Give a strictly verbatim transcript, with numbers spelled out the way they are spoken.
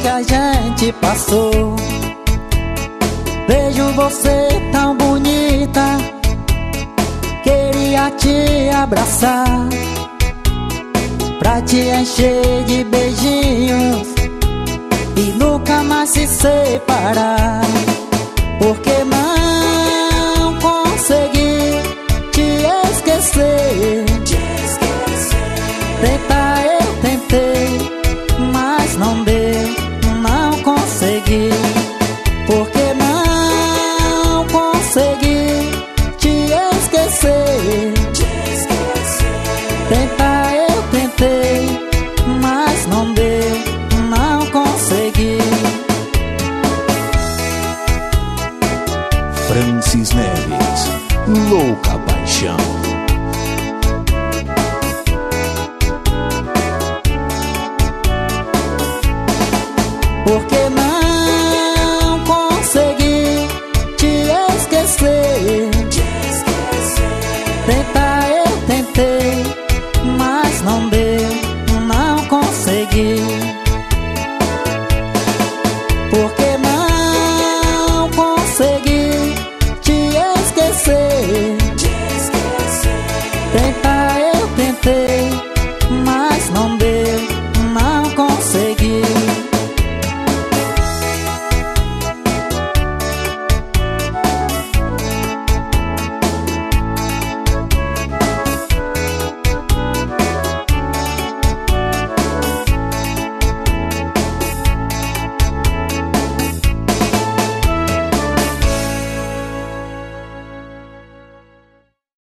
que a gente passou. Vejo você tão bonita, queria te abraçar, pra te encher de beijinhos e nunca mais se separar. Porque não consegui te esquecer. Tentar eu tentei, mas não deu, não consegui. Porque não consegui te esquecer. Tentar eu tentei, mas não deu, não consegui. Francis Neves, Louca Paixão. Porque não